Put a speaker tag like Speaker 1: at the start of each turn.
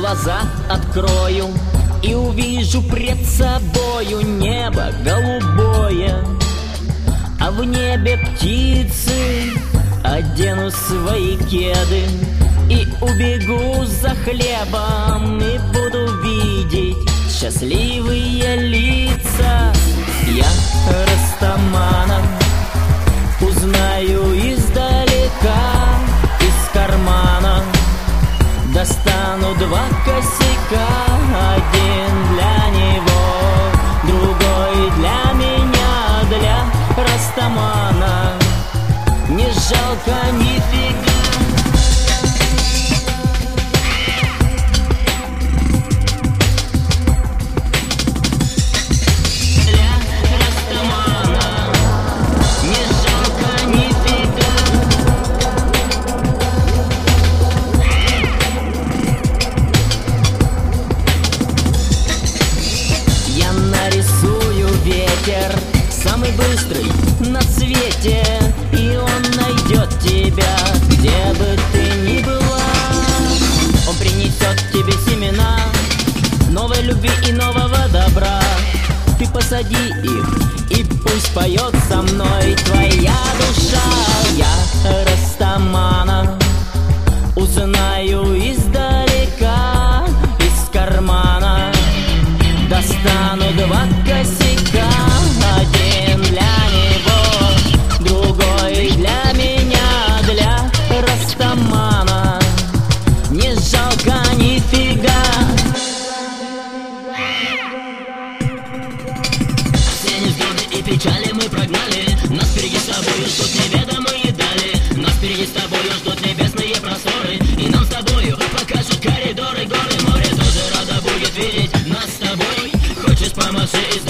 Speaker 1: глаза открою и увижу пред собою небо голубое, а в небе птицы. Одену свои кеды и убегу за хлебом, и буду видеть счастливые лица. Я Растамана узнаю издалека, из кармана достану два косяка. Один для него, другой для меня, для Растамана. Не жалко нифига. Для Растамана не жалко нифига. Я нарисую ветер, самый быстрый на свете, и он найдет тебя, где бы ты ни была. Он принесет тебе семена новой любви и нового добра. Ты посади их, и пусть поет со мной твоя душа. Я Растамана узнаю издалека, из кармана достану два косяка. Один для него, другой для меня, для Растамана. Не жалко нифига. Все невзгоды и печали мы прогнали, нас впереди с тобою ждут неведомые дали. Нас впереди с тобою ждут небесные просторы, и нам с тобою покажут коридоры, горы, море. Тоже рада будет видеть нас с тобой. Хочешь, помаши из